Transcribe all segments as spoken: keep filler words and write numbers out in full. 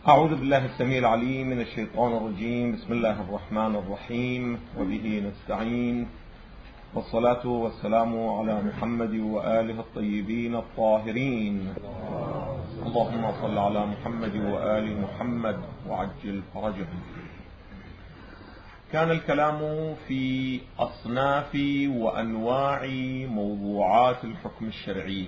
أعوذ بالله السميع العليم من الشيطان الرجيم. بسم الله الرحمن الرحيم، وبه نستعين، والصلاة والسلام على محمد وآله الطيبين الطاهرين. اللهم صل على محمد وآل محمد وعجل فرجهم. كان الكلام في أصناف وأنواع موضوعات الحكم الشرعي،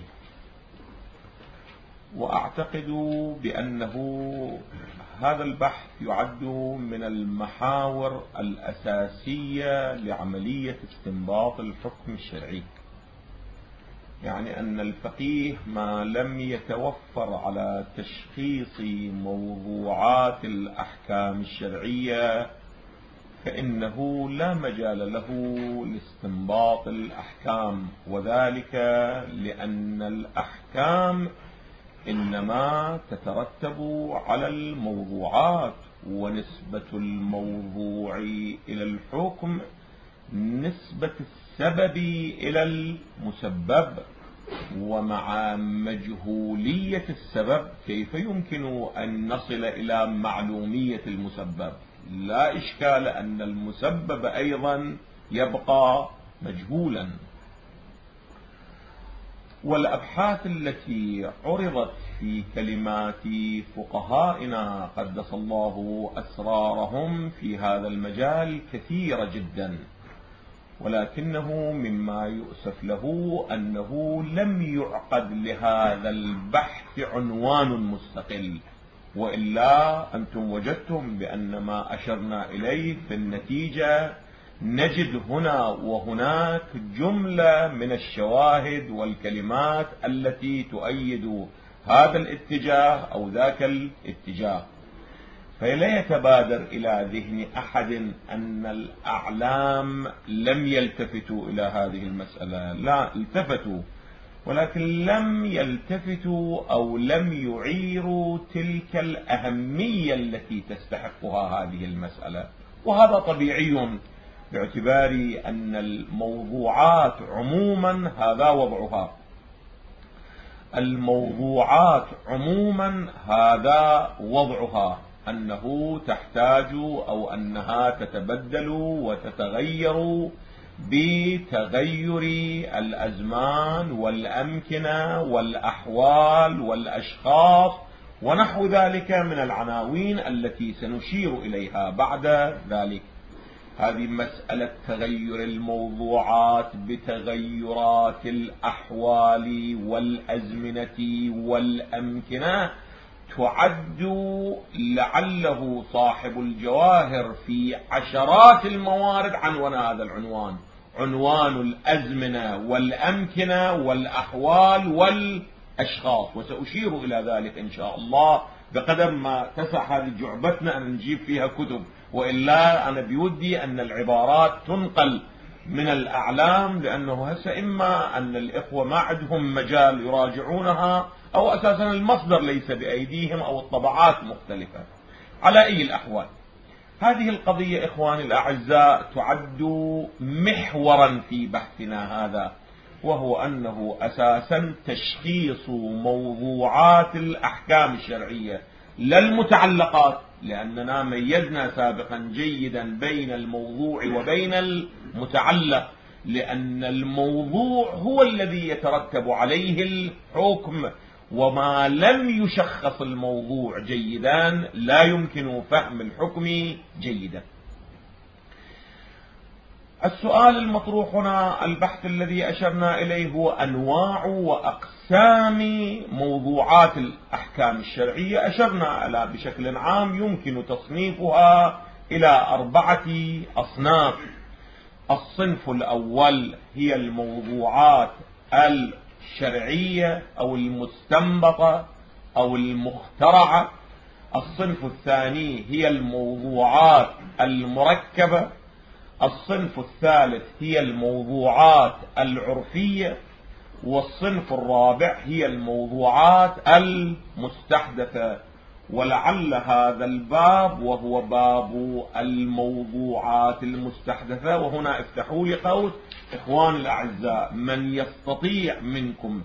وأعتقد بأنه هذا البحث يعد من المحاور الأساسية لعملية استنباط الحكم الشرعي. يعني أن الفقيه ما لم يتوفر على تشخيص موضوعات الأحكام الشرعية فإنه لا مجال له لاستنباط الأحكام، وذلك لأن الأحكام إنما تترتب على الموضوعات، ونسبة الموضوع إلى الحكم نسبة السبب إلى المسبب، ومع مجهولية السبب كيف يمكن أن نصل إلى معلومية المسبب؟ لا إشكال أن المسبب أيضا يبقى مجهولا. والأبحاث التي عرضت في كلمات فقهائنا قدس الله أسرارهم في هذا المجال كثيرة جدا، ولكنه مما يؤسف له أنه لم يعقد لهذا البحث عنوان مستقل، وإلا أنتم وجدتم بأن ما أشرنا إليه في النتيجة نجد هنا وهناك جملة من الشواهد والكلمات التي تؤيد هذا الاتجاه أو ذاك الاتجاه. فلا يتبادر إلى ذهن أحد أن الأعلام لم يلتفتوا إلى هذه المسألة، لا، التفتوا، ولكن لم يلتفتوا أو لم يعيروا تلك الأهمية التي تستحقها هذه المسألة. وهذا طبيعي باعتبار أن الموضوعات عموما هذا وضعها، الموضوعات عموما هذا وضعها، أنه تحتاج أو أنها تتبدل وتتغير بتغير الأزمان والأمكنة والأحوال والأشخاص ونحو ذلك من العناوين التي سنشير إليها بعد ذلك. هذه مسألة تغير الموضوعات بتغيرات الأحوال والأزمنة والأمكنة تعد لعله صاحب الجواهر في عشرات الموارد عنوان هذا العنوان، عنوان الأزمنة والأمكنة والأحوال والأشخاص، وسأشير إلى ذلك إن شاء الله بقدر ما تسع هذه جعبتنا أن نجيب فيها كتب، وإلا أنا بودي أن العبارات تنقل من الأعلام، لأنه هسه إما أن الإخوة ما عندهم مجال يراجعونها أو أساسا المصدر ليس بأيديهم أو الطبعات مختلفة. على أي الأحوال، هذه القضية إخواني الأعزاء تعد محورا في بحثنا هذا، وهو أنه أساسا تشخيص موضوعات الأحكام الشرعية لا المتعلقات، لأننا ميزنا سابقا جيدا بين الموضوع وبين المتعلق، لأن الموضوع هو الذي يترتب عليه الحكم، وما لم يشخص الموضوع جيدا لا يمكن فهم الحكم جيدا. السؤال المطروح هنا، البحث الذي أشرنا إليه هو أنواع وأقسام موضوعات الأحكام الشرعية. أشرنا على بشكل عام يمكن تصنيفها إلى أربعة أصناف. الصنف الأول هي الموضوعات الشرعية أو المستنبطة أو المخترعة. الصنف الثاني هي الموضوعات المركبة. الصنف الثالث هي الموضوعات العرفية. والصنف الرابع هي الموضوعات المستحدثة. ولعل هذا الباب وهو باب الموضوعات المستحدثة، وهنا افتحوا لي قوس إخواني الأعزاء، من يستطيع منكم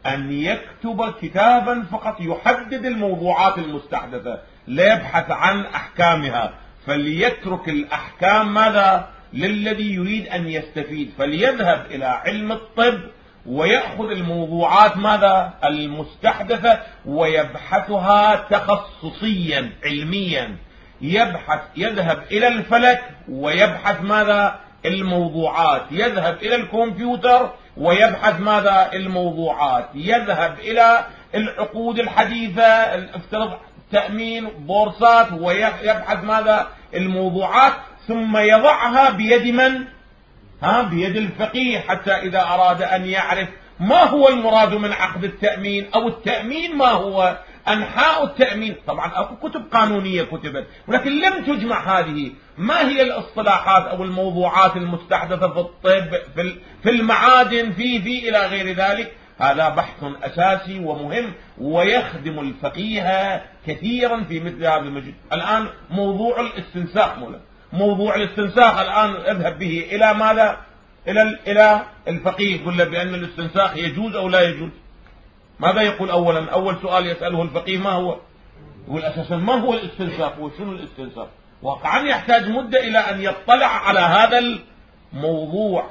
أن يكتب كتابا فقط يحدد الموضوعات المستحدثة، لا يبحث عن أحكامها، فليترك الأحكام ماذا للذي يريد أن يستفيد، فليذهب إلى علم الطب ويأخذ الموضوعات ماذا المستحدثة ويبحثها تخصصيا علميا، يبحث يذهب إلى الفلك ويبحث ماذا الموضوعات، يذهب إلى الكمبيوتر ويبحث ماذا الموضوعات، يذهب إلى العقود الحديثة افترض تأمين بورصات ويبحث ماذا الموضوعات، ثم يضعها بيد من؟ ها بيد الفقيه، حتى إذا أراد أن يعرف ما هو المراد من عقد التأمين أو التأمين ما هو أنحاء التأمين. طبعا أكو كتب قانونية كتبت، ولكن لم تجمع هذه. ما هي الاصطلاحات أو الموضوعات المستحدثة في الطب في المعادن في في إلى غير ذلك؟ هذا بحث أساسي ومهم ويخدم الفقيه كثيرا في مثل هذا المجال. الآن موضوع الاستنساخ مولا. موضوع الاستنساخ الآن اذهب به إلى ماذا؟ إلى إلى الفقيه، يقول له بأن الاستنساخ يجوز أو لا يجوز. ماذا يقول أولا؟ أول سؤال يسأله الفقيه ما هو؟ يقول أساسا ما هو الاستنساخ وشنو الاستنساخ؟ واقعا يحتاج مدة إلى أن يطلع على هذا الموضوع.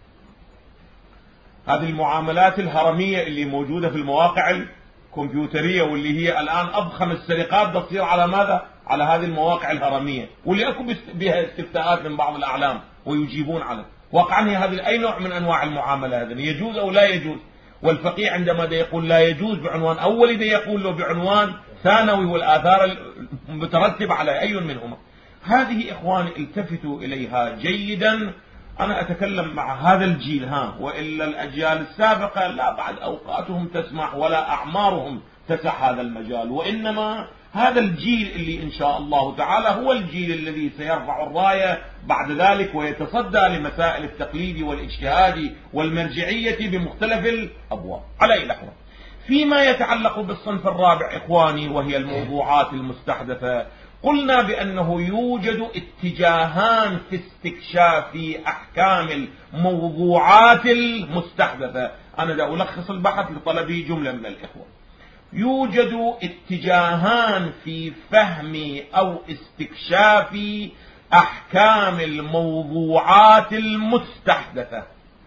هذه المعاملات الهرمية اللي موجودة في المواقع الكمبيوترية واللي هي الآن أضخم السرقات تصير على ماذا؟ على هذه المواقع الهرمية، واللي أكو بها استفتاءات من بعض الأعلام ويجيبون على واقعا هي هذه أي نوع من أنواع المعاملة هذا يجوز أو لا يجوز؟ والفقيه عندما دا يقول لا يجوز بعنوان أولي دا يقول له بعنوان ثانوي والآثار المترتبة على أي منهما. هذه إخواني التفتوا إليها جيدا. أنا أتكلم مع هذا الجيل ها، وإلا الأجيال السابقة لا بعد أوقاتهم تسمح ولا أعمارهم تسع هذا المجال، وإنما هذا الجيل اللي إن شاء الله تعالى هو الجيل الذي سيرفع الراية بعد ذلك ويتصدى لمسائل التقليد والاجتهاد والمرجعية بمختلف الأبواب. على أي الأحوال، فيما يتعلق بالصنف الرابع إخواني وهي الموضوعات المستحدثة، قلنا بأنه يوجد اتجاهان في استكشاف أحكام الموضوعات المستحدثة. أنا دا ألخص البحث لطلبي جملة من الإخوة. يوجد اتجاهان في فهم أو استكشاف أحكام الموضوعات المستحدثة.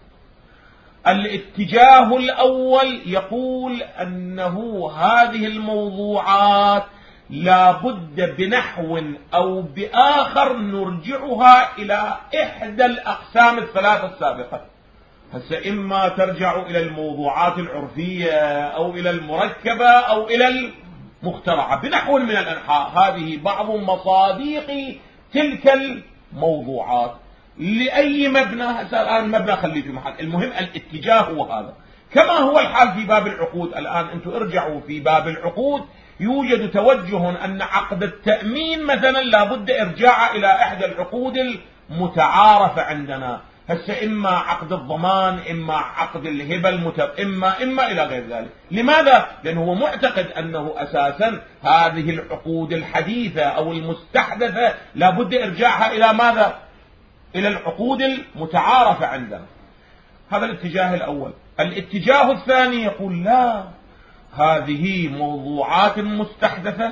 الاتجاه الأول يقول أنه هذه الموضوعات لا بد بنحو أو بآخر نرجعها إلى إحدى الأقسام الثلاثة السابقة. هسه إما ترجع إلى الموضوعات العرفية أو إلى المركبة أو إلى المخترعة بنحو من الأنحاء. هذه بعض مصادق تلك الموضوعات لأي مبنى. هسه الآن مبنى خليه في محل، المهم الاتجاه هو هذا. كما هو الحال في باب العقود. الآن أنتم ارجعوا في باب العقود، يوجد توجه أن عقد التأمين مثلا لابد إرجاع إلى إحدى العقود المتعارفة عندنا. هسه إما عقد الضمان، إما عقد الهبة المتب، إما إما إلى غير ذلك. لماذا؟ لأنه هو معتقد أنه أساسا هذه العقود الحديثة أو المستحدثة لابد إرجاعها إلى ماذا؟ إلى العقود المتعارفة عندنا. هذا الاتجاه الأول. الاتجاه الثاني يقول لا، هذه موضوعات مستحدثة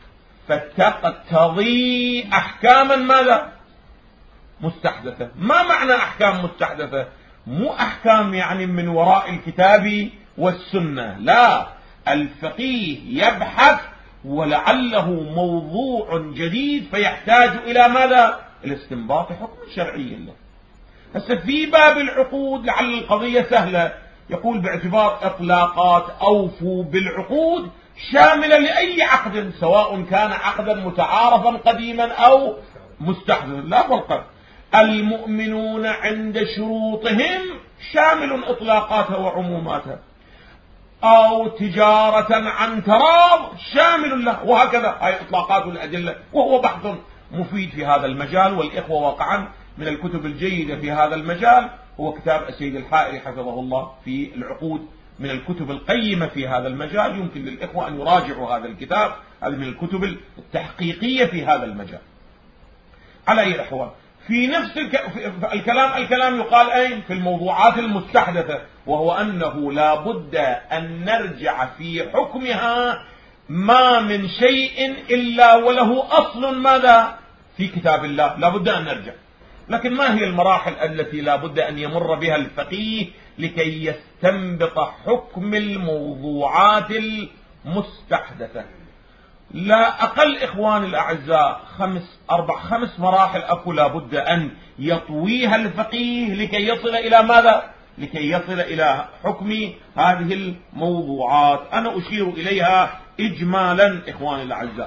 فتقتضي أحكاما ماذا؟ مستحدثة. ما معنى أحكام مستحدثة؟ مو أحكام يعني من وراء الكتاب والسنة، لا، الفقيه يبحث ولعله موضوع جديد فيحتاج إلى ماذا؟ الاستنباط حكم شرعي له. هسه في باب العقود لعل القضية سهلة، يقول باعتبار إطلاقات أوفوا بالعقود شاملة لأي عقد سواء كان عقدا متعارفا قديما أو مستحدثا، لا فرق. المؤمنون عند شروطهم شامل إطلاقاتها وعموماتها، أو تجارة عن تراض شامل له، وهكذا هاي إطلاقات الأدلة. وهو بحث مفيد في هذا المجال، والإخوة واقعا من الكتب الجيدة في هذا المجال هو كتاب السيد الحائري حفظه الله في العقود، من الكتب القيمة في هذا المجال. يمكن للإخوة أن يراجعوا هذا الكتاب، هذا من الكتب التحقيقية في هذا المجال. على أي الأحوال، في نفس الك... في الكلام الكلام يقال أين؟ في الموضوعات المستحدثة، وهو أنه لا بد أن نرجع في حكمها ما من شيء إلا وله أصل ماذا؟ في كتاب الله، لا بد أن نرجع. لكن ما هي المراحل التي لا بد أن يمر بها الفقيه لكي يستنبط حكم الموضوعات المستحدثة؟ لا أقل إخواني الأعزاء خمس أربع خمس مراحل أكو لا بد أن يطويها الفقيه لكي يصل إلى ماذا؟ لكي يصل إلى حكم هذه الموضوعات. أنا أشير إليها إجمالا إخواني الأعزاء.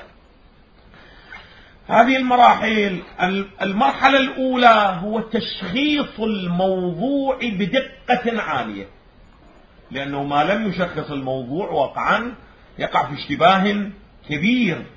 هذه المراحل، المرحلة الأولى هو تشخيص الموضوع بدقة عالية، لأنه ما لم يشخص الموضوع واقعا يقع في اشتباه كبير.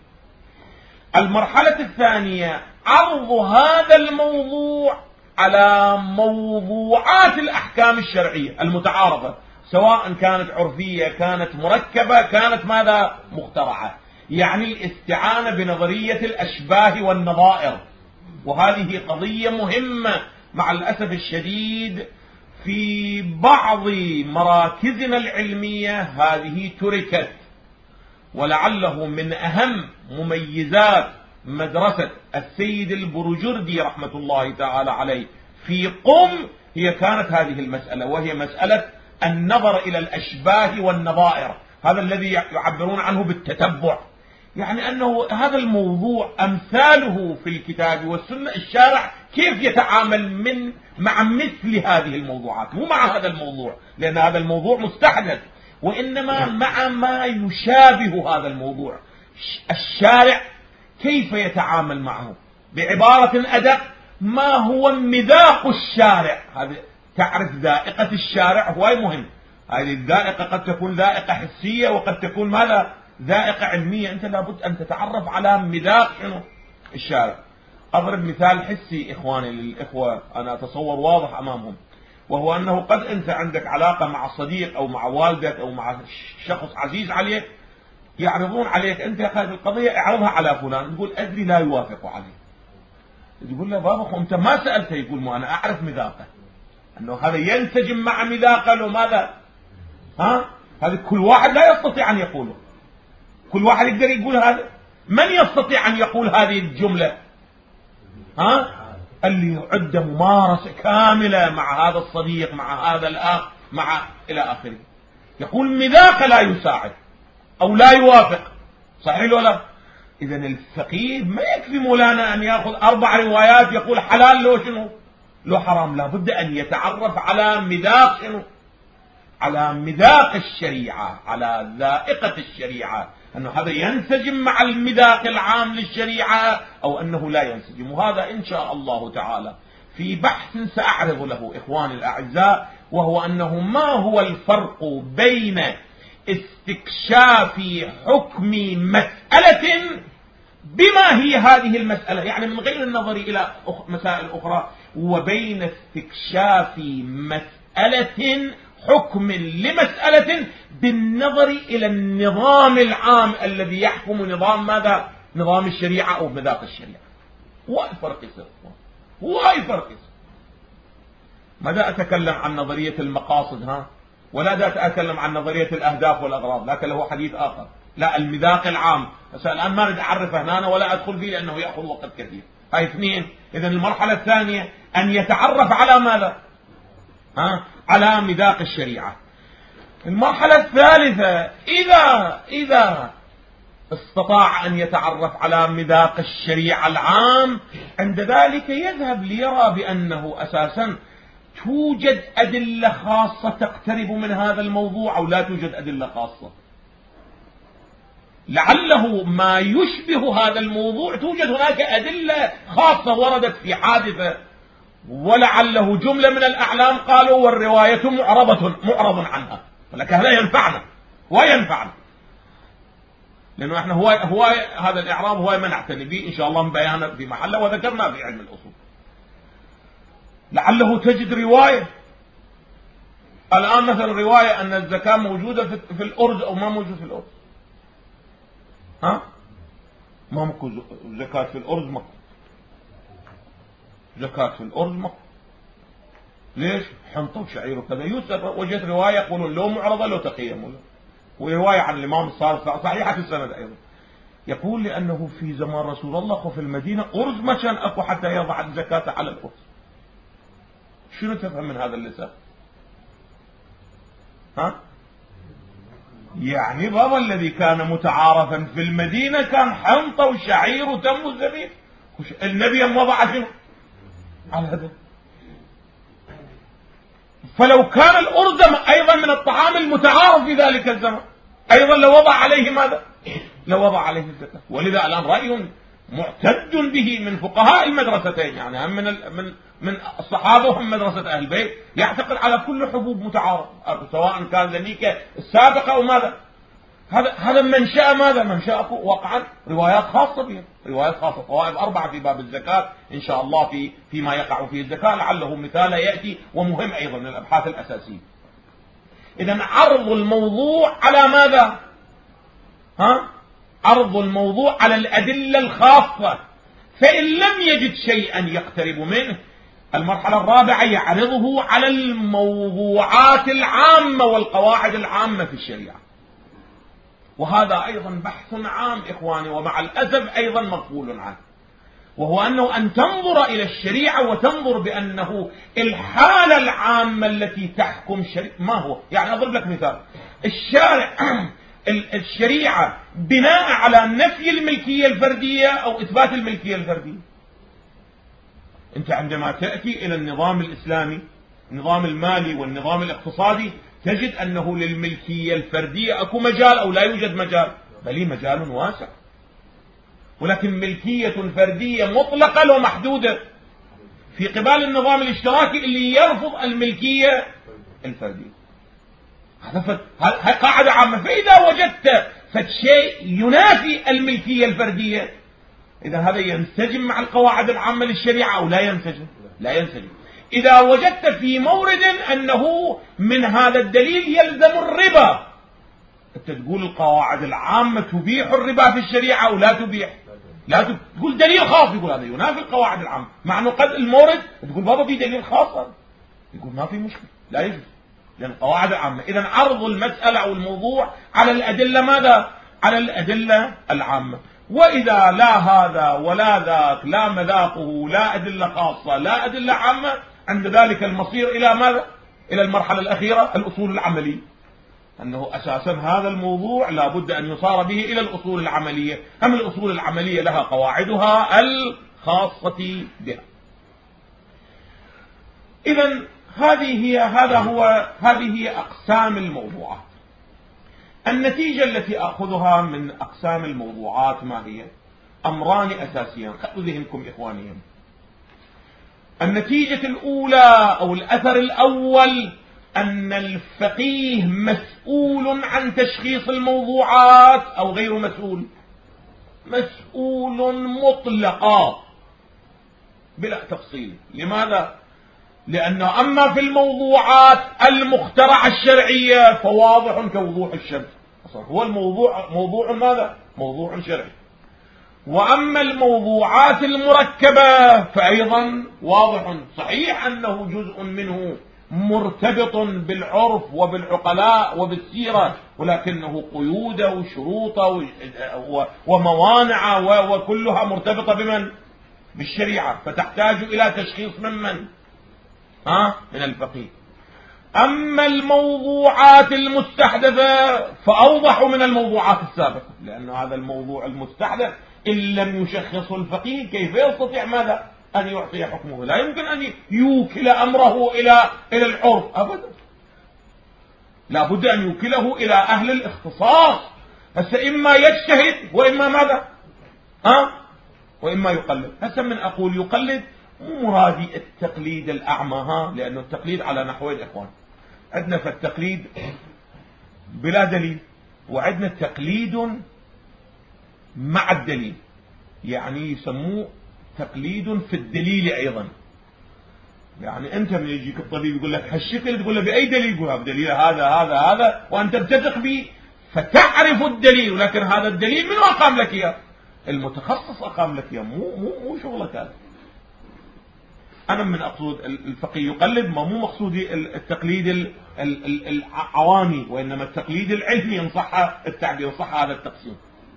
المرحلة الثانية عرض هذا الموضوع على موضوعات الأحكام الشرعية المتعارضة، سواء كانت عرفية كانت مركبة كانت ماذا؟ مخترعة، يعني الاستعانة بنظرية الأشباه والنظائر. وهذه قضية مهمة مع الأسف الشديد في بعض مراكزنا العلمية هذه تركت، ولعله من أهم مميزات مدرسة السيد البرجردي رحمة الله تعالى عليه في قم هي كانت هذه المسألة، وهي مسألة النظر إلى الأشباه والنظائر، هذا الذي يعبرون عنه بالتتبع، يعني أنه هذا الموضوع أمثاله في الكتاب والسنة الشارع كيف يتعامل من مع مثل هذه الموضوعات، مو مع هذا الموضوع لأن هذا الموضوع مستحدث، وإنما مع ما يشابه هذا الموضوع الشارع كيف يتعامل معه. بعبارة أدق، ما هو مذاق الشارع؟ هذا تعرف ذائقة الشارع هو مهم. هذه الذائقة قد تكون ذائقة حسية وقد تكون ماذا؟ ذائقة علمية. أنت لابد أن تتعرف على مذاق شنو الشارع. أضرب مثال حسي إخواني للإخوة أنا أتصور واضح أمامهم، وهو أنه قد أنت عندك علاقة مع صديق أو مع والدك أو مع شخص عزيز عليك، يعرضون عليك أنت هذه القضية اعرضها على فلان، تقول أدري لا يوافق عليه، تقول له بابا أنت ما سألته، يقول ما أنا أعرف مذاقه، أنه هذا ينسجم مع مذاقه لو ماذا؟ ها؟ هذا كل واحد لا يستطيع أن يقوله، كل واحد يقدر يقول هذا. من يستطيع أن يقول هذه الجملة؟ ها؟ اللي يعد ممارسة كاملة مع هذا الصديق مع هذا الأخ مع إلى آخره، يقول مذاق لا يساعد أو لا يوافق، صحيح ولا لا؟ إذا الفقيه ما يكفي مولانا أن يأخذ أربع روايات يقول حلال لو شنو لو حرام، لا بد أن يتعرف على مذاق شنو، على مذاق الشريعة، على ذائقة الشريعة، أنه هذا ينسجم مع المذاق العام للشريعة أو أنه لا ينسجم. وهذا إن شاء الله تعالى في بحث سأعرض له إخواني الأعزاء، وهو أنه ما هو الفرق بين استكشاف حكم مسألة بما هي هذه المسألة، يعني من غير النظر إلى مسائل أخرى، وبين استكشاف مسألة حكم لمسألة بالنظر إلى النظام العام الذي يحكم نظام ماذا؟ نظام الشريعة أو مذاق الشريعة. هو الفرق يصير، هو الفرق يصير. ماذا أتكلم عن نظرية المقاصد ها؟ ولا دا أتكلم عن نظرية الأهداف والأغراض، لكن له حديث آخر. لا، المذاق العام بس الآن ما أريد أعرفه هنا ولا أدخل فيه لأنه يأخذ وقت كثير. هاي اثنين. إذن المرحلة الثانية أن يتعرف على ماذا؟ ها؟ على مذاق الشريعة. المرحلة الثالثة إذا إذا استطاع أن يتعرف على مذاق الشريعة العام، عند ذلك يذهب ليرى بأنه أساسا توجد أدلة خاصة تقترب من هذا الموضوع أو لا توجد أدلة خاصة. لعله ما يشبه هذا الموضوع توجد هناك أدلة خاصة وردت في حادثة، ولعله جملة من الأعلام قالوا والرواية معرضة معرض عنها، ولكن هذا ينفعنا وينفعنا، لأنه احنا هو هو هذا الإعراب هو ما نعتني به إن شاء الله مبيانا في محله وذكرنا في علم الأصول. لعله تجد رواية الآن مثلا رواية أن الزكاة موجودة في الأرز أو ما موجودة في الأرز، ها؟ ما مكو زكاة في الأرز مكو، زكاة في الأرز ما. ليش؟ حنطة وشعير وكذا. يوسف وجدت رواية يقولون لو معرضة لو تقيم، ورواية عن الإمام الصادق صحيحة السند أيضا، يقول لأنه في زمان رسول الله وفي المدينة أرز ما كان أكو حتى يضع الزكاة على الأرز. شنو تفهم من هذا اللسان؟ ها؟ يعني بابا الذي كان متعارفا في المدينة كان حنطة وشعير وتمر وزبيب. النبي وضع شنو؟ على هذا. فلو كان الأرز أيضا من الطعام المتعارف في ذلك الزمن أيضا لوضع عليه ماذا؟ لوضع عليه الزكاة. ولذا الآن رأي معتد به من فقهاء المدرستين، يعني هم من من من الصحابة وهم مدرسة أهل البيت، يعتقد على كل حبوب متعارف سواء كان ذلك السابقة أو ماذا. هذا هذا منشأ ماذا؟ منشأ وقعا روايات خاصة به، روايات خاصة طوائف أربعة في باب الزكاة إن شاء الله في فيما يقع فيه الزكاة، لعله مثال يأتي ومهم أيضا من الأبحاث الأساسية. إذا عرض الموضوع على ماذا؟ ها؟ عرض الموضوع على الأدلة الخاصة، فإن لم يجد شيئا يقترب منه، المرحلة الرابعة يعرضه على الموضوعات العامة والقواعد العامة في الشريعة. وهذا أيضا بحث عام إخواني، ومع الأسف أيضا مغفول عنه، وهو أنه أن تنظر إلى الشريعة وتنظر بأنه الحالة العامة التي تحكم الشريعة ما هو. يعني أضرب لك مثال، الشارع الشريعة بناء على نفي الملكية الفردية أو إثبات الملكية الفردية. أنت عندما تأتي إلى النظام الإسلامي، النظام المالي والنظام الاقتصادي، تجد أنه للملكية الفردية أكو مجال أو لا يوجد مجال؟ بل مجال واسع، ولكن ملكية فردية مطلقة ومحدودة في قبال النظام الاشتراكي اللي يرفض الملكية الفردية. هذا قاعدة عامة. فإذا وجدت فشيء ينافي الملكية الفردية، إذا هذا ينسجم مع القواعد العامة للشريعة أو لا ينسجم؟ لا ينسجم. إذا وجدت في مورد أنه من هذا الدليل يلزم الربا، أنت تقول القواعد العامة تبيح الربا في الشريعة أو لا تبيح؟ لا تبيح. تقول دليل خاص، يقول هذا ينافي القواعد العامة، مع أنه قد المورد تقول بابا في دليل خاص، يقول ما في مشكلة، لا يجوز لأن القواعد العامة. إذن عرض المسألة أو الموضوع على الأدلة ماذا؟ على الأدلة العامة. وإذا لا هذا ولا ذاك، لا مذاقه، لا أدلة خاصة، لا أدلة عامة، عند ذلك المصير إلى ماذا؟ إلى المرحلة الأخيرة، الأصول العملية. أنه أساسا هذا الموضوع لا بد أن يصار به إلى الأصول العملية. هم الأصول العملية لها قواعدها الخاصة بها. إذن هذه هي هذا هو هذه هي أقسام الموضوعات. النتيجة التي أخذها من أقسام الموضوعات ما هي؟ أمران أساسيان، خذوا ذهنكم إخواني. النتيجة الأولى أو الأثر الأول أن الفقيه مسؤول عن تشخيص الموضوعات أو غير مسؤول؟ مسؤول مطلقا بلا تفصيل. لماذا؟ لأنه أما في الموضوعات المخترعة الشرعية فواضح كوضوح الشمس، هو الموضوع موضوع ماذا؟ موضوع شرعي. وأما الموضوعات المركبة فأيضا واضح، صحيح أنه جزء منه مرتبط بالعرف وبالعقلاء وبالسيرة، ولكنه قيود وشروط وموانع وكلها مرتبطة بمن؟ بالشريعة، فتحتاج إلى تشخيص من من؟ ها؟ من الفقيه. أما الموضوعات المستحدثة فأوضح من الموضوعات السابقة، لأن هذا الموضوع المستحدث إن لم يشخصه الفقيه كيف يستطيع ماذا؟ أن يعطي حكمه؟ لا يمكن أن يوكل أمره إلى إلى العرف أبدا، لا بد أن يوكله إلى أهل الاختصاص. هسه إما يجتهد وإما ماذا؟ ها؟ وإما يقلد. هسه من أقول يقلد مو مرادي التقليد الأعمى، ها، لأنه التقليد على نحوين إخوان. عندنا في التقليد بلا دليل، وعندنا تقليد مع الدليل، يعني يسموه تقليد في الدليل أيضا. يعني أنت من يجيك الطبيب يقول لك هالشكل، تقول له بأي دليل؟ يقول بدليل هذا هذا هذا، وأنت بتثق به فتعرف الدليل، ولكن هذا الدليل من أقام لك إياه؟ المتخصص أقام لك إياه، مو مو مو شغلك هذا. أنا من أقصد الفقيه يقلد، ما مو مقصودي التقليد العوامي، وإنما التقليد العلمي إن صح التعبير، صح هذا التقسيم.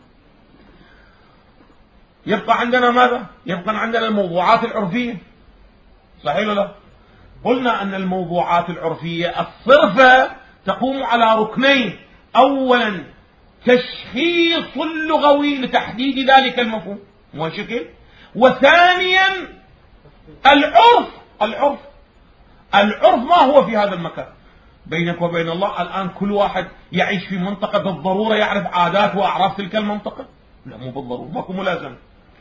يبقى عندنا ماذا؟ يبقى عندنا الموضوعات العرفية، صحيح ولا لا؟ قلنا أن الموضوعات العرفية الصرفة تقوم على ركنين: أولا تشخيص اللغوي لتحديد ذلك المفهوم، مو شكل، وثانيا العرف. العرف العرف ما هو في هذا المكان؟ بينك وبين الله الآن كل واحد يعيش في منطقة بالضرورة يعرف عادات وأعراف تلك المنطقة؟ لا، مو بالضرورة، ماكو ملازمة.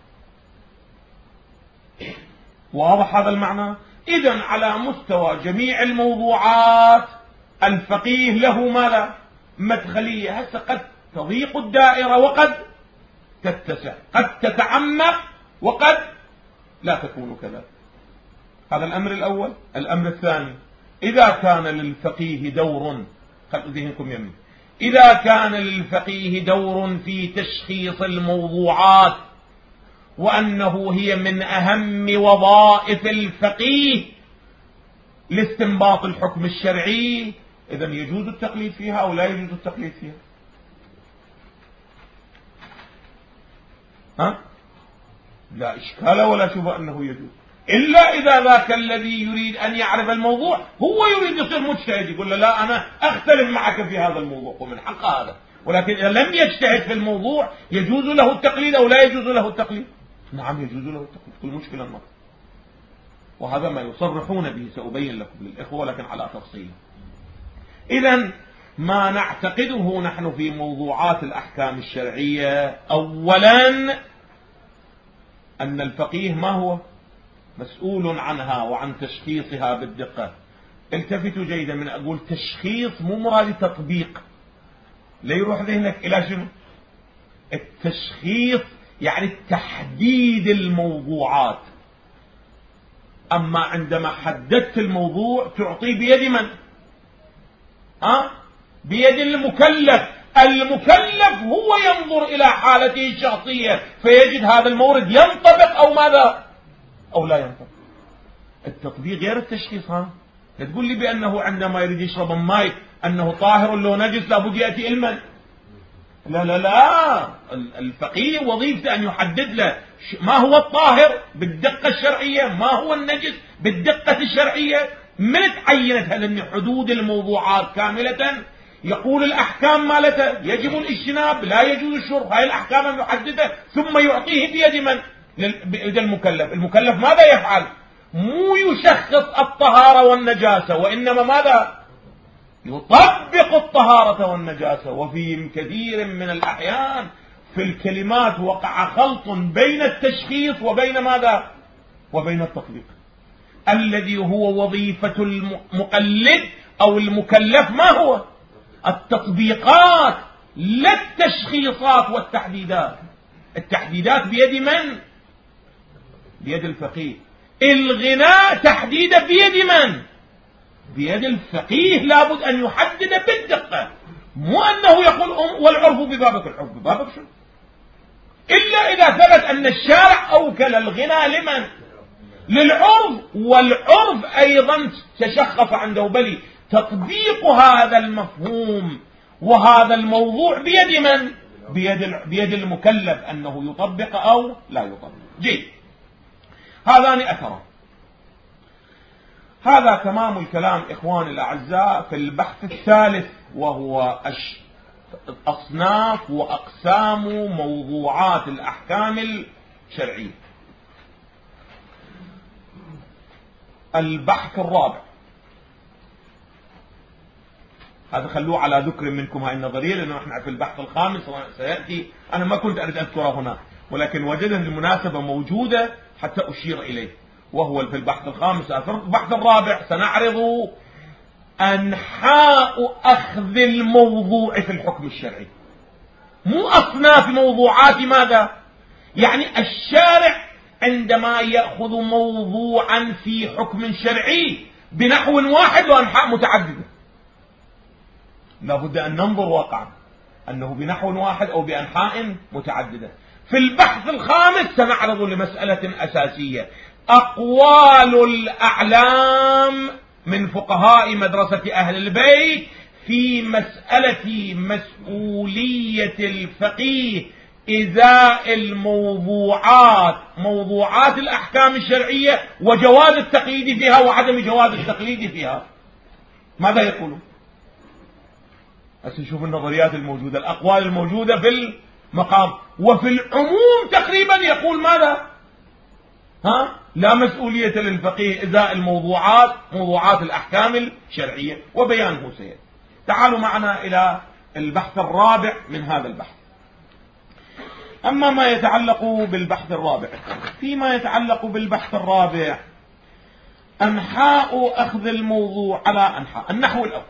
واضح هذا المعنى؟ إذن على مستوى جميع الموضوعات الفقيه له ماذا؟ مدخلية. هسه قد تضيق الدائرة وقد تتسع، قد تتعمق وقد لا تكون كذلك. هذا الأمر الأول. الأمر الثاني: إذا كان للفقيه دور، خلوا ذهنكم يمين، إذا كان للفقيه دور في تشخيص الموضوعات، وأنه هي من أهم وظائف الفقيه لاستنباط الحكم الشرعي، إذن يجوز التقليد فيها أو لا يجوز التقليد فيها؟ ها؟ لا إشكال ولا شبه أنه يجوز، إلا إذا ذاك الذي يريد أن يعرف الموضوع هو يريد يصير مجتهد، يقول له لا أنا أختلف معك في هذا الموضوع، ومن حق هذا. ولكن إذا لم يجتهد في الموضوع يجوز له التقليد أو لا يجوز له التقليد؟ نعم يجوز له التقليد، كل مشكلة النص، وهذا ما يصرحون به، سأبين لكم للإخوة لكن على تفصيل. إذن ما نعتقده نحن في موضوعات الأحكام الشرعية: أولا أن الفقيه ما هو؟ مسؤول عنها وعن تشخيصها بالدقة. التفتوا جيدا، من أقول تشخيص مو مراد تطبيق، لا يروح ذهنك إلى شنو؟ التشخيص يعني تحديد الموضوعات. أما عندما حددت الموضوع تعطيه بيد من؟ ها؟ بيد المكلف. المكلف هو ينظر إلى حالته الشخصية فيجد هذا المورد ينطبق أو ماذا؟ أو لا ينطبق. التطبيق غير التشخيص. ها؟ لا تقول لي بأنه عندما يريد يشرب ماء أنه طاهر لو نجس لابد يأتي علما. لا لا لا، الفقيه وظيفته أن يحدد له ما هو الطاهر بالدقة الشرعية، ما هو النجس بالدقة الشرعية. من تعينت هذه حدود الموضوعات كاملة يقول الأحكام مالته يجب الاجتناب، لا يجوز الشرب، هاي الأحكام المحددة، ثم يعطيه بيد من؟ بيد المكلف. المكلف ماذا يفعل؟ مو يشخص الطهارة والنجاسة، وإنما ماذا؟ يطبق الطهارة والنجاسة. وفي كثير من الأحيان في الكلمات وقع خلط بين التشخيص وبين ماذا؟ وبين التطبيق. الذي هو وظيفة المقلد أو المكلف ما هو؟ التطبيقات، لا التشخيصات والتحديدات. التحديدات بيد من؟ بيد الفقيه. الغناء تحديده بيد من؟ بيد الفقيه. لابد أن يحدد بالدقة، مو أنه يقول أم والعرف ببابك. العرف ببابك شو؟ إلا إذا ثبت أن الشارع أوكل الغناء لمن؟ للعرف، والعرف أيضا تشخص عنده، بل تطبيق هذا المفهوم وهذا الموضوع بيد من؟ بيد بيد المكلف أنه يطبق أو لا يطبق. جيد، هذان أثران. هذا تمام الكلام إخواني الأعزاء في البحث الثالث، وهو أصناف وأقسام موضوعات الأحكام الشرعية. البحث الرابع، هذا خلوه على ذكر منكم هاي النظرية، لأنه احنا في البحث الخامس سيأتي. أنا ما كنت أريد أذكره هنا، ولكن وجدت المناسبة موجودة حتى أشير إليه، وهو في البحث الخامس. البحث الرابع سنعرض أنحاء أخذ الموضوع في الحكم الشرعي، مو أصناف موضوعات ماذا؟ يعني الشارع عندما يأخذ موضوعا في حكم شرعي بنحو واحد وأنحاء متعددة، لابد أن ننظر واقعا أنه بنحو واحد أو بأنحاء متعددة. في البحث الخامس سنعرض لمسألة أساسية: أقوال الأعلام من فقهاء مدرسة أهل البيت في مسألة مسؤولية الفقيه إزاء الموضوعات، موضوعات الأحكام الشرعية، وجواز التقليد فيها وعدم جواز التقليد فيها. ماذا يقولون؟ هسه نشوف النظريات الموجودة، الأقوال الموجودة في المقام وفي العموم تقريبا يقول ماذا؟ ها؟ لا مسؤولية للفقيه إزاء الموضوعات، موضوعات الأحكام الشرعية، وبيانه سيأتي. تعالوا معنا إلى البحث الرابع من هذا البحث. أما ما يتعلق بالبحث الرابع، فيما يتعلق بالبحث الرابع أنحاء أخذ الموضوع على أنحاء. النحو الأول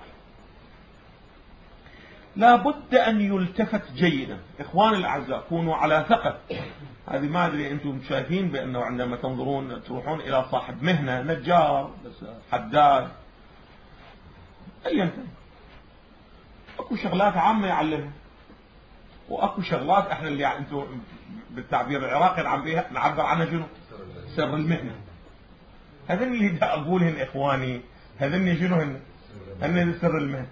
لا بد أن يلتفت جيدا. إخواني الأعزاء كونوا على ثقة. هذه ما أدري أنتم شايفين بأنه عندما تنظرون تروحون إلى صاحب مهنة، نجار، حداد، أيا كان، أكو شغلات عامة يعلمها، وأكو شغلات إحنا اللي يعني أنتم بالتعبير العراقي نعم بيها نعبر عنها شنو؟ سر المهنة. هذين اللي دا أقولهن إخواني، هذين شنو هن؟ هن سر المهنة.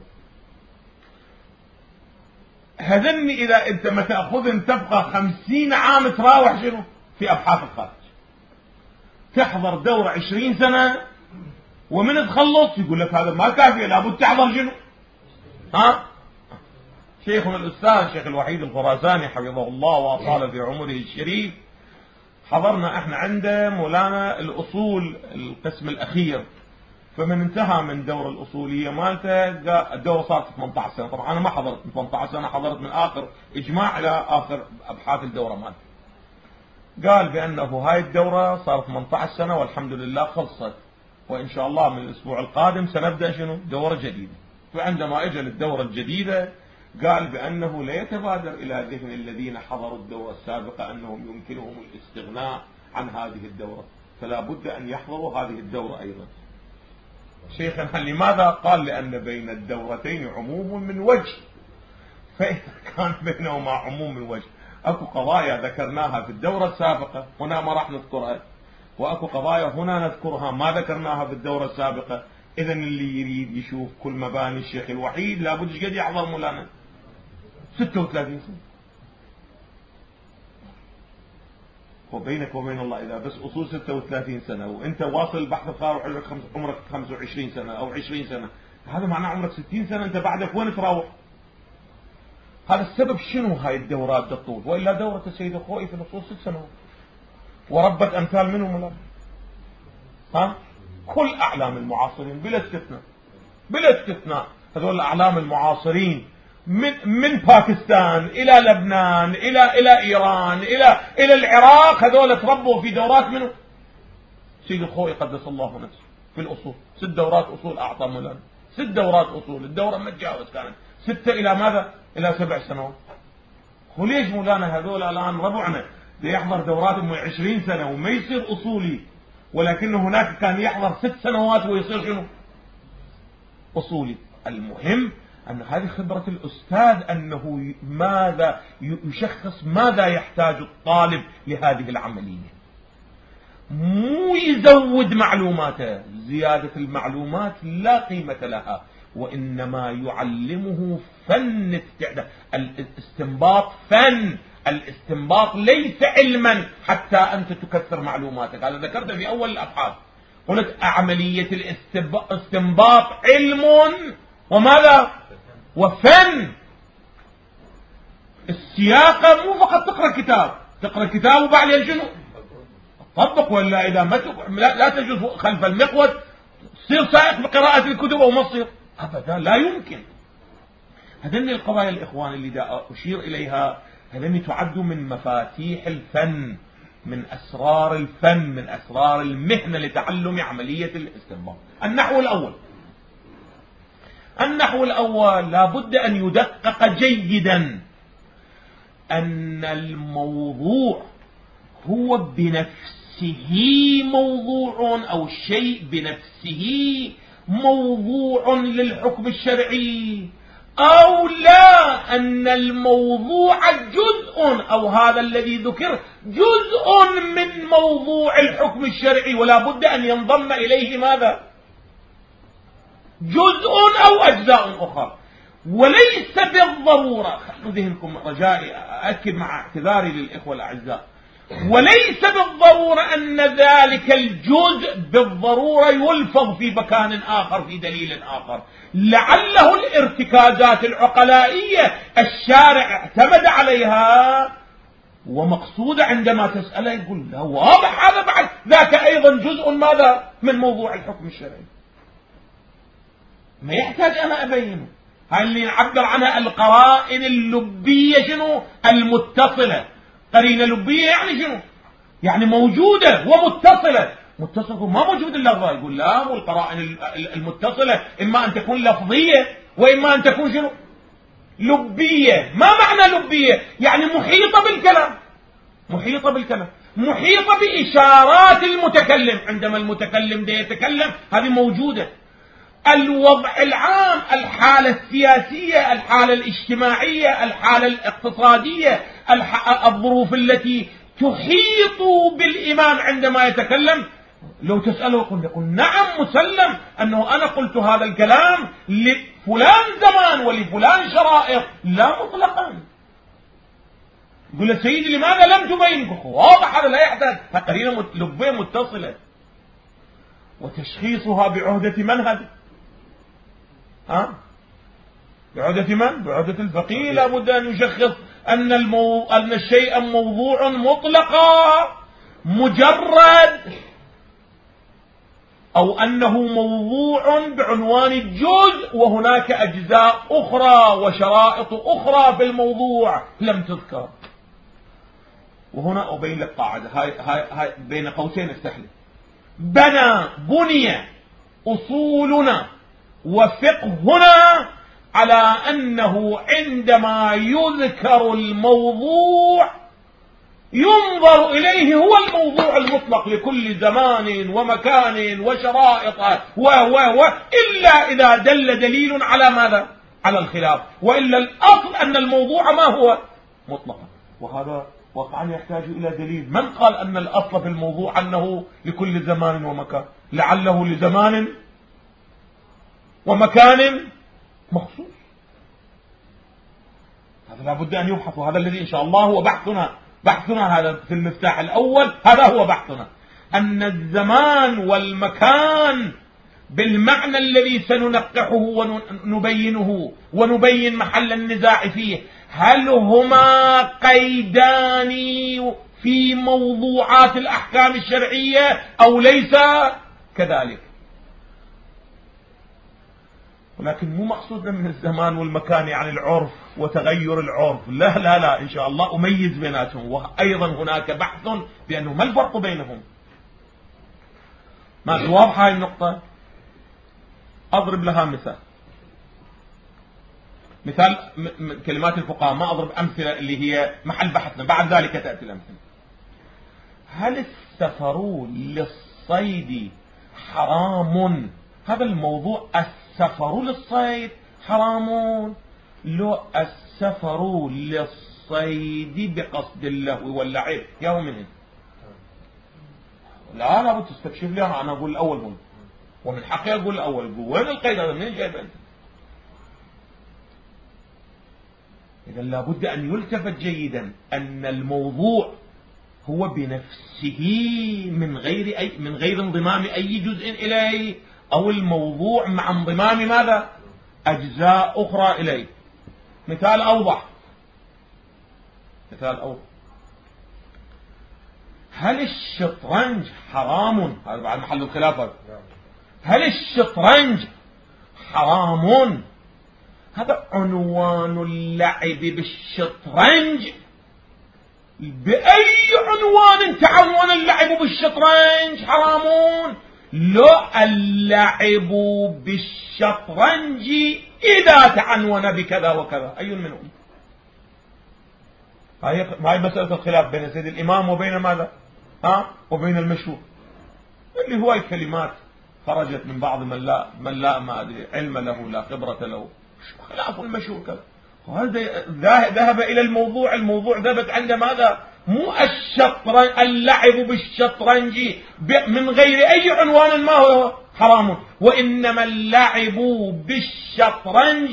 هذني إذا أنت ما تأخذن تبقى خمسين عام تراوح شنو في أبحاث الخارج، تحضر دورة عشرين سنة، ومن تخلص يقول لك هذا ما كافي، لابد تحضر شنو؟ ها؟ شيخنا الأستاذ شيخ الوحيد الخراساني حفظه الله وأطال في عمره الشريف، حضرنا احنا عنده مولانا الأصول القسم الأخير، فمن انتهى من دورة الأصولية مالته الدورة صارت ثمانية عشر سنة. طبعا أنا ما حضرت من ثمانية عشر سنة، حضرت من آخر إجماع إلى آخر أبحاث الدورة مالته. قال بأنه هاي الدورة صارت ثمانية عشر سنة والحمد لله خلصت، وإن شاء الله من الأسبوع القادم سنبدأ شنو؟ دورة جديدة. فعندما اجى للدورة الجديدة قال بأنه لا يتبادر إلى ذهن الذين حضروا الدورة السابقة أنهم يمكنهم الاستغناء عن هذه الدورة، فلا بد أن يحضروا هذه الدورة أيضا. شيخنا لماذا؟ قال لأن بين الدورتين عموم من وجه، فإذا كان بينهما عموم من وجه، أكو قضايا ذكرناها في الدورة السابقة هنا ما راح نذكرها، وأكو قضايا هنا نذكرها ما ذكرناها في الدورة السابقة. إذن اللي يريد يشوف كل مباني الشيخ الوحيد لابد قد يحضر مولانا ستة وثلاثين سنة. وبينك وبين الله إذا بس أصول ستة وثلاثين سنة وأنت واصل البحث الخارج عمرك خمسة وعشرين سنة أو عشرين سنة، هذا معناه عمرك ستين سنة، أنت بعدك وين تروح؟ هذا السبب شنو هاي الدورات تطول؟ وإلا دورة السيد الخوئي في الأصول ست سنوات وربت أمثال منهم ولا ها؟ كل أعلام المعاصرين بلا استثناء، بلا استثناء هذول الأعلام المعاصرين من من باكستان إلى لبنان إلى إلى إيران إلى إلى العراق، هذول تربوا في دورات منه سيد الخوئي قدس الله نفسه في الأصول. ست دورات أصول أعطى مولانا، ست دورات أصول، الدورة ما تجاوز كانت ستة إلى ماذا؟ إلى سبع سنوات. وليش مولانا هذول الآن ربعنا ليحضر دورات من عشرين سنة وما يصير أصولي، ولكن هناك كان يحضر ست سنوات ويصير شنو؟ أصولي. المهم أن هذه خبرة الأستاذ، أنه ماذا يشخص ماذا يحتاج الطالب لهذه العملية، مو يزود معلوماته. زيادة المعلومات لا قيمة لها، وإنما يعلمه فن استعداد الاستنباط. فن الاستنباط ليس علما حتى أنت تكثر معلوماتك. هذا ذكرت في أول الأبحاث، قلت عملية الاستنباط علم وماذا؟ وفن. السياقة مو فقط تقرأ كتاب، تقرأ كتاب وبعدين شنو؟ طبق، ولا إذا ما لا, لا تجوز خلف المقود تصير سائق بقراءة الكتب أو مصير أبدا، لا يمكن. هذين القضايا الإخوان اللي دا أشير إليها، هذين تعد من مفاتيح الفن، من أسرار الفن، من أسرار المهنة لتعلم عملية الاستنباط. النحو الأول، النحو الأول لا بد أن يدقق جيدا أن الموضوع هو بنفسه موضوع، أو الشيء بنفسه موضوع للحكم الشرعي، أو لا أن الموضوع جزء أو هذا الذي ذكر جزء من موضوع الحكم الشرعي ولا بد أن ينضم إليه ماذا؟ جزء أو أجزاء أخرى، وليس بالضرورة، خلوا ذهنكم رجائي أأكد مع اعتذاري للإخوة الأعزاء، وليس بالضرورة أن ذلك الجزء بالضرورة يلفظ في مكان آخر في دليل آخر، لعله الارتكازات العقلائية الشارع اعتمد عليها ومقصودة عندما تسأله يقول لا واضح هذا بعد ذاك أيضا جزء ماذا من موضوع الحكم الشرعي، ما يحتاج أنا أبينه. هاي اللي نعبر عنها القرائن اللبية، شنو؟ المتصلة. قرينة لبية يعني شنو؟ يعني موجودة ومتصلة. متصلة ما موجود اللفظة، يقول لا، والقرائن المتصلة إما أن تكون لفظية وإما أن تكون شنو؟ لبية. ما معنى لبية؟ يعني محيطة بالكلام، محيطة بالكلام، محيطة بإشارات المتكلم. عندما المتكلم ده يتكلم هذه موجودة. الوضع العام، الحالة السياسية، الحالة الاجتماعية، الحالة الاقتصادية، الظروف التي تحيط بالإمام عندما يتكلم، لو تسأله يقول يقول نعم مسلم أنه أنا قلت هذا الكلام لفلان زمان ولفلان شرائط، لا مطلقا. يقول سيدي لماذا لم تبين؟ واضح هذا لا يحتاج، قرينة لبية متصلة. وتشخيصها بعهدة من هذا؟ ها؟ بعهدة من؟ بعهدة الفقيه. لا بد أن يشخص أن, المو... أن الشيء موضوع مطلقا مجرد، أو أنه موضوع بعنوان الجزء وهناك أجزاء أخرى وشرائط أخرى في الموضوع لم تذكر. وهنا أبين لك قاعدة، هاي هاي هاي بين قوسين استحلف. بنى بني أصولنا وفقهنا على أنه عندما يذكر الموضوع ينظر إليه هو الموضوع المطلق لكل زمان ومكان وشرائط و و و إلا إذا دل دليل على ماذا؟ على الخلاف، وإلا الأصل أن الموضوع ما هو؟ مطلقا. وهذا واقعا يحتاج إلى دليل. من قال أن الأصل في الموضوع أنه لكل زمان ومكان؟ لعله لزمان ومكان مخصوص. هذا لابد أن يبحث، وهذا الذي إن شاء الله هو بحثنا بحثنا هذا في المفتاح الأول، هذا هو بحثنا، أن الزمان والمكان بالمعنى الذي سننقحه ونبينه ونبين محل النزاع فيه، هل هما قيدان في موضوعات الأحكام الشرعية أو ليس كذلك؟ ولكن مو مقصودنا من الزمان والمكان يعني العرف وتغير العرف، لا لا لا، إن شاء الله أميز بيناتهم. وأيضا هناك بحث بأنه ما الفرق بينهم. ما واضحة هاي النقطة؟ أضرب لها مثال، مثال كلمات الفقهاء، ما أضرب أمثلة اللي هي محل بحثنا، بعد ذلك تأتي الأمثلة. هل السفر للصيد حرام؟ هذا الموضوع، السفر للصيد حرام؟ لو السفر للصيد بقصد اللهو واللعب يومئذ لا لا بتستكشف لي. أنا أقول الأول هون، ومن حقي أقول الأول. وين القيد هذا؟ منين جايب أنت؟ إذا لابد أن يلتفت جيدا أن الموضوع هو بنفسه من غير أي من غير انضمام أي جزء إليه، أو الموضوع مع انضمام ماذا؟ أجزاء أخرى إليه. مثال أوضح، مثال أوضح، هل الشطرنج حرام؟ هذا بعد محل الخلاف. هل الشطرنج حرام؟ هذا عنوان اللعب بالشطرنج. بأي عنوان تعون اللعب بالشطرنج حرام؟ لا، اللعب بالشطرنج إذا تعنون بكذا وكذا. أي منهم؟ هاي مسألة الخلاف بين سيد الإمام وبين ماذا؟ ها؟ وبين المشهور، اللي هو الكلمات خرجت من بعض من لا من لا ما أدري علم له لا خبرة له، خلاف المشهور كذا. وهذا ذهب إلى الموضوع، الموضوع ثبت عنده ماذا؟ مو الشطرنج، اللعب بالشطرنج من غير أي عنوان ما هو حرام، وإنما اللعب بالشطرنج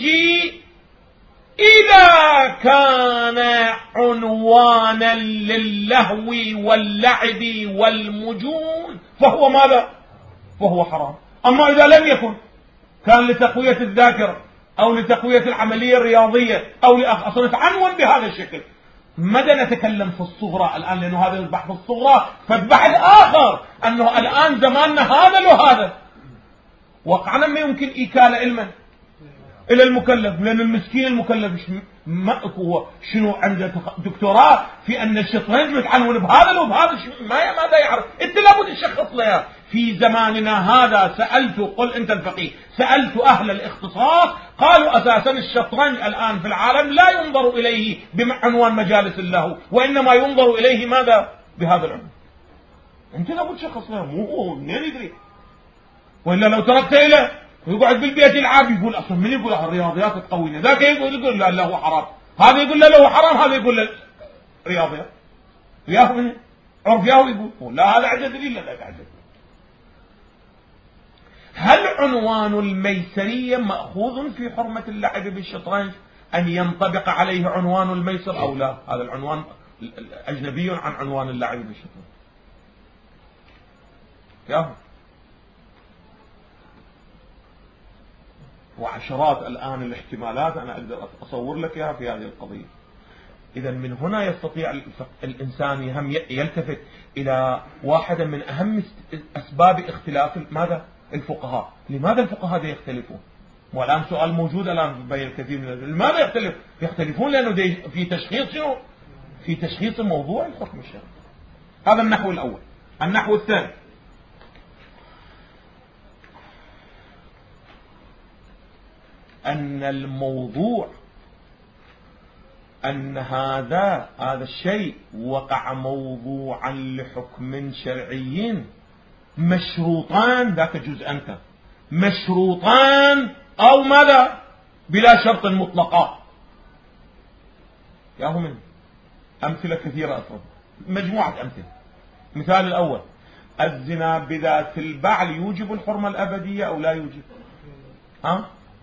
إذا كان عنوانا للهو واللعب والمجون فهو ماذا؟ فهو حرام. أما إذا لم يكن، كان لتقوية الذاكرة أو لتقوية العملية الرياضية أو لأصلا عنون بهذا الشكل. ماذا نتكلم في الصغرى الآن؟ لأنه هذا البحث الصغرى، فالبحث آخر أنه الآن زماننا هذا وهذا. وقعنا ما يمكن إيكال علما إلى المكلف، لأن المسكين المكلف ما هو شنو عنده دكتوراه في أن الشطرنج متعنون بهذا وبهذا، ما ماذا يعرف؟ أنت لابد تشخص له. في زماننا هذا سألت، قل أنت الفقيه، سألت أهل الاختصاص قالوا أساسا الشطرنج الآن في العالم لا ينظر إليه بعنوان مجالس اللهو، وإنما ينظر إليه ماذا؟ بهذا العنوان. أنت لابد تشخص له، مو هو منين يدري؟ وإلا لو تركت إليه ويقعد بالبيت يلعب يقول أصلا من يقول الرياضيات القوية، ذاك يقول يقول لا لا هو حرام، هذا يقول لا لا هو حرام، هذا يقول لا رياضيات. ياهو من عرف ياهو يقول لا هذا عنده دليل، لا لا عنده. هل عنوان الميسرية مأخوذ في حرمة اللعب بالشطرنج أن ينطبق عليه عنوان الميسر أو لا؟ هذا العنوان أجنبي عن عنوان اللعب بالشطرنج. ياهو وعشرات الآن الاحتمالات أنا أقدر أصور لك إياها في هذه القضية. إذا من هنا يستطيع الإنسان يهم يلتفت إلى واحدة من أهم أسباب اختلاف ماذا؟ الفقهاء. لماذا الفقهاء يختلفون؟ والآن سؤال موجود الآن بين الكثير من الناس، لماذا يختلف؟ يختلفون لأنه في تشخيص شنو؟ في تشخيص الموضوع الحكم الشرعي. هذا النحو الأول. النحو الثاني، أن الموضوع أن هذا هذا الشيء وقع موضوعا لحكم شرعي مشروطان، ذاك جزء أنت مشروطان أو ماذا؟ بلا شرط مطلقا. ياهو من أمثلة كثيرة أصلا، مجموعة أمثلة. مثال الأول، الزنا بذات البعل يوجب الحرمة الأبدية أو لا يوجب؟ ها؟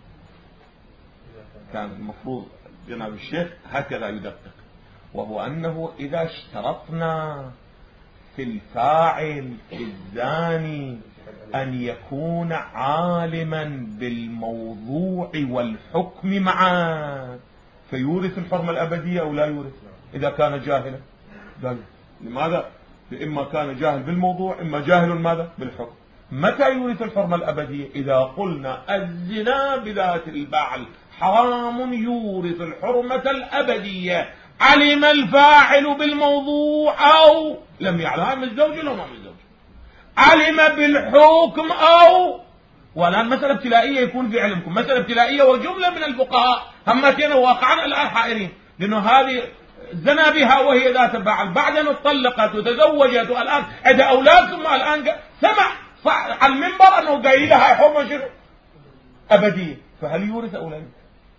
كان المفروض جناب الشيخ هكذا يدقق، وهو أنه إذا اشترطنا في الفاعل في الزاني أن يكون عالما بالموضوع والحكم معا فيورث الحرمة الأبدية أو لا يورث؟ إذا كان جاهلا. قال لماذا؟ إما كان جاهل بالموضوع، إما جاهل ماذا؟ بالحكم. متى يورث الحرمة الأبدية؟ إذا قلنا الزنا بذات البعل حرام يورث الحرمة الأبدية، علم الفاعل بالموضوع أو لم يعلم. من الزوج ولا ما من الزوج؟ علم بالحكم أو، والآن مسألة ابتلائية يكون في علمكم، مسألة ابتلائية وجملة من الفقهاء همتين واقعا الآن حائرين، لأنه هذه زنا بها وهي ذات بعل، بعدين اتطلقت وتزوجت والآن عندها أولاد، ثم الآن سمع على المنبر أنه قايل لها حرمة شنو؟ أبدية، فهل يورث أو لا يورث؟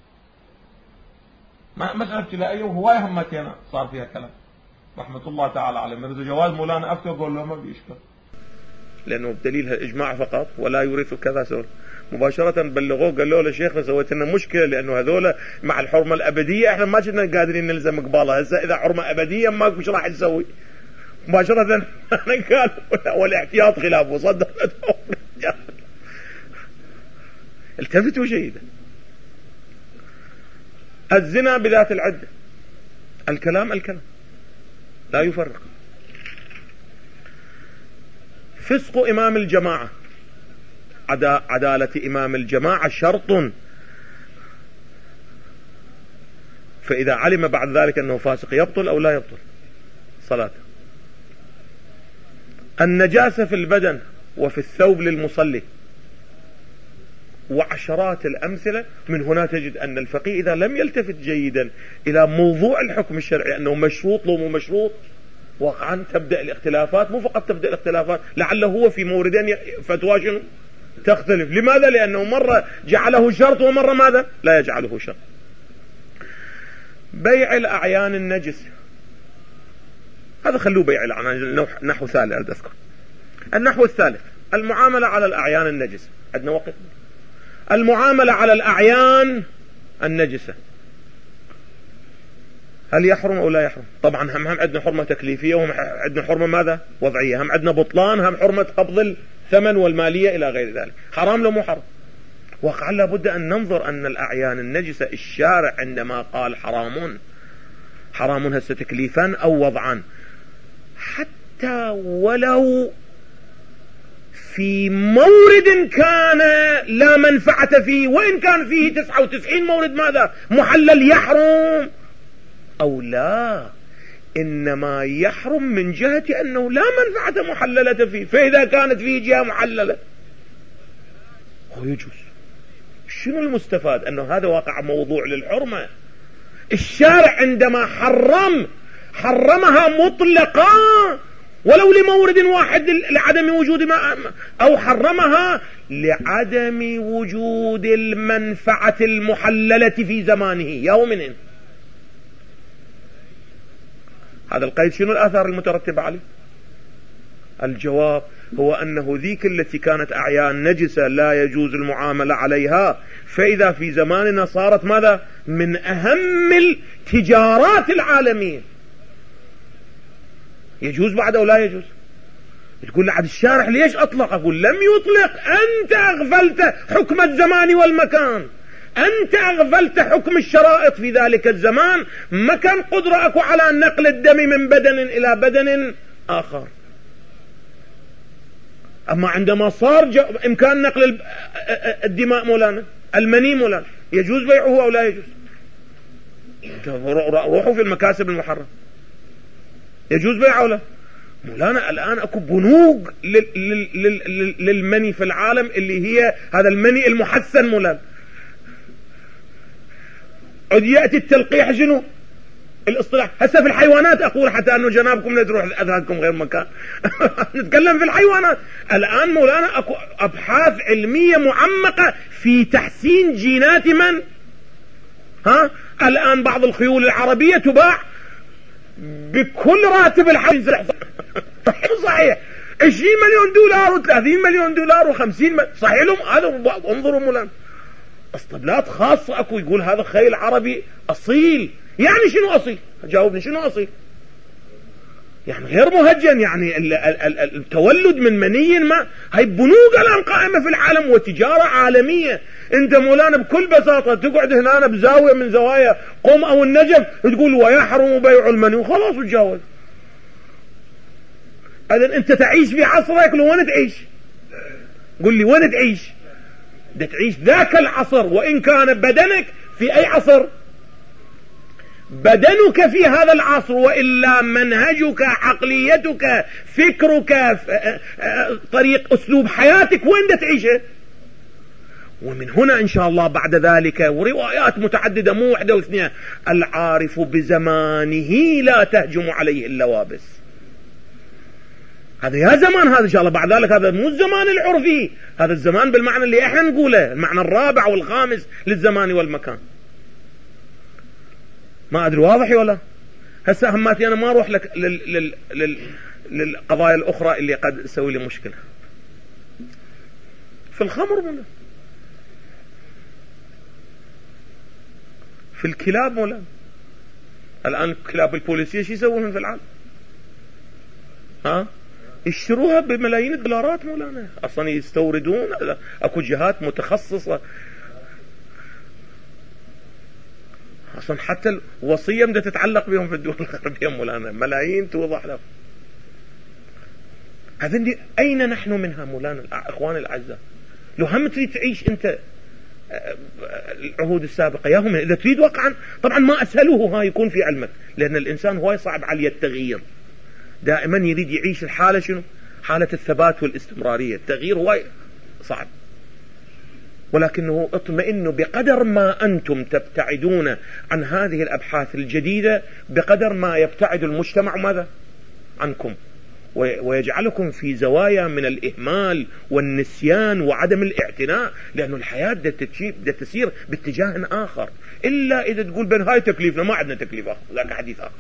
مسألة ابتلائية وهواية همتين صار فيها كلام رحمة الله تعالى عليه. مرزا جواز مولانا أفتى وقال له ما بيشكل، لأنه بدليل الإجماع فقط ولا يورث كذا سور. مباشرة بلغوه قال له لشيخنا سويت لنا مشكلة، لأنه هذول مع الحرمة الأبدية احنا ما كنا قادرين نلزم قبالها، هسه إذا حرمة أبدية ما وش راح نسوي؟ مباشرة قال والاحتياط خلافه، صدق. التفتوا جيدا. الزنا بذات العدة، الكلام الكلام لا يفرق. فسق إمام الجماعة، عدالة إمام الجماعة شرط، فإذا علم بعد ذلك أنه فاسق يبطل أو لا يبطل صلاته. النجاسة في البدن وفي الثوب للمصلي، وعشرات الأمثلة. من هنا تجد أن الفقيه إذا لم يلتفت جيدا إلى موضوع الحكم الشرعي أنه مشروط لو مو مشروط، واقعا تبدأ الاختلافات. مو فقط تبدأ الاختلافات، لعله هو في موردين فتوى شنو تختلف. لماذا؟ لأنه مرة جعله شرط ومرة ماذا؟ لا يجعله شرط. بيع الأعيان النجس هذا خلوه بيع الأعيان. نحو ثالث أريد أذكر. النحو الثالث المعاملة على الأعيان النجسة. عندنا وقت. المعاملة على الأعيان النجسة هل يحرم أو لا يحرم؟ طبعا هم هم عندنا حرمة تكليفية وهم عندنا حرمة ماذا؟ وضعية. هم عندنا بطلان، هم حرمة قبض الثمن والمالية إلى غير ذلك. حرام لو مو حرام؟ واقعا لابد أن ننظر أن الأعيان النجسة الشارع عندما قال حرام حرام هسه تكليفا أو وضعا، حتى ولو في مورد كان لا منفعة فيه، وإن كان فيه تسعة وتسعين مورد ماذا؟ محلل، يحرم أو لا؟ إنما يحرم من جهة أنه لا منفعة محللة فيه. فإذا كانت فيه جهة محللة هو يجوز. شنو المستفاد؟ أنه هذا واقع موضوع للحرمة. الشارع عندما حرم حرمها مطلقا ولو لمورد واحد لعدم وجود ما، أو حرمها لعدم وجود المنفعة المحللة في زمانه يومئذ. هذا القيد شنو الآثار المترتبة عليه؟ الجواب هو أنه ذيك التي كانت أعيان نجسة لا يجوز المعاملة عليها، فإذا في زماننا صارت ماذا؟ من أهم التجارات العالمية. يجوز بعد أو لا يجوز؟ تقول لعد الشارع ليش أطلق؟ أقول لم يطلق، أنت أغفلت حكم الزمان والمكان، أنت أغفلت حكم الشرائط في ذلك الزمان. ما كان قدرة أكو على نقل الدم من بدن إلى بدن آخر. أما عندما صار إمكان نقل الدماء مولانا، المني مولانا، يجوز بيعه أو لا يجوز؟ روحوا في المكاسب المحرم، يجوز بيعه أو لا؟ مولانا الآن أكو بنوك للمني في العالم اللي هي هذا المني المحسن مولانا. عد يأتي التلقيح شنو؟ الاصطلاح. هسه في الحيوانات أقول حتى أنه جنابكم لا تروح أذهانكم غير مكان. نتكلم في الحيوانات. الآن مولانا أكو أبحاث علمية معمقة في تحسين جينات من؟ ها؟ الآن بعض الخيول العربية تباع بكل راتب الحي. صحيح عشرين مليون دولار وثلاثين مليون دولار وخمسين مليون. صحيح لهم هذا. انظروا مولانا اسطبلات خاصة أكو يقول هذا خيل عربي أصيل. يعني شنو أصيل؟ جاوبني شنو أصيل؟ يعني غير مهجن، يعني التولد من مني ما. هاي بنوك الآن قائمة في العالم وتجارة عالمية. انت مولانا بكل بساطة تقعد هنا بزاوية من زوايا قم أو النجم تقول ويحرم بيع المني وخلاص وتجاوز. إذن انت تعيش في عصرك لو وين تعيش؟ قل لي وين تعيش؟ ده تعيش ذاك العصر، وإن كان بدنك في أي عصر؟ بدنك في هذا العصر، وإلا منهجك، عقليتك، فكرك، طريق أسلوب حياتك وين ده تعيشه؟ ومن هنا إن شاء الله بعد ذلك وروايات متعددة مو واحدة واثنين. العارف بزمانه لا تهجم عليه اللوابس. هذا يا زمان هذا إن شاء الله. بعد ذلك هذا مو الزمان العرفي، هذا الزمان بالمعنى اللي احنا نقوله، المعنى الرابع والخامس للزمان والمكان. ما أدري واضح ولا؟ هسه هماتي أنا ما أروح لك لل... لل... لل... للقضايا الأخرى اللي قد تسوي لي مشكلة. في الخمر مولا، في الكلاب مولا. الآن الكلاب البوليسية شو يسوون في العالم؟ ها؟ يشتروها بملايين الدولارات مولانا. أصلا يستوردون. أكو جهات متخصصة أصلا حتى الوصية بدها تتعلق بهم في الدول الغربية مولانا، ملايين توضح لهم. هذين أين نحن منها مولانا إخواني الأعزاء؟ لو هم تريد تعيش أنت العهود السابقة ياهم، إذا تريد واقعا طبعا ما أسهله هاي يكون في علمك، لأن الإنسان هواي صعب عليه التغيير. دائما يريد يعيش الحالة شنو؟ حالة الثبات والاستمرارية. التغيير هواي صعب، ولكنه اطمئنوا بقدر ما أنتم تبتعدون عن هذه الأبحاث الجديدة بقدر ما يبتعد المجتمع ماذا؟ عنكم. ويجعلكم في زوايا من الإهمال والنسيان وعدم الاعتناء، لأن الحياة بدها تسير باتجاه آخر، إلا إذا تقول بين هاي تكليفنا، ما عندنا تكليف آخر، ذاك حديث آخر.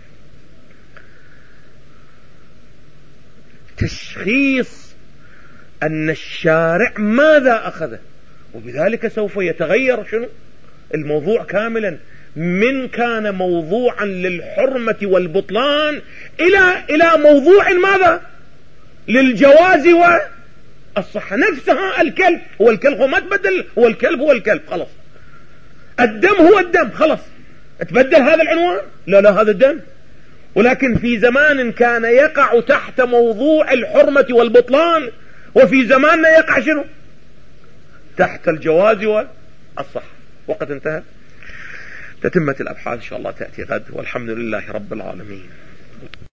تشخيص أن الشارع ماذا أخذه، وبذلك سوف يتغير شنو الموضوع كاملا، من كان موضوعا للحرمة والبطلان إلى إلى موضوع ماذا للجواز والصحة نفسها. الكلب هو الكلب، هو ما تبدل، هو الكلب هو الكلب خلاص. الدم هو الدم خلاص، تبدل هذا العنوان؟ لا لا، هذا الدم. ولكن في زمان كان يقع تحت موضوع الحرمة والبطلان، وفي زماننا يقع شنو تحت الجواز والصحة. وقد انتهى. تتمة الأبحاث إن شاء الله تأتي غد، والحمد لله رب العالمين.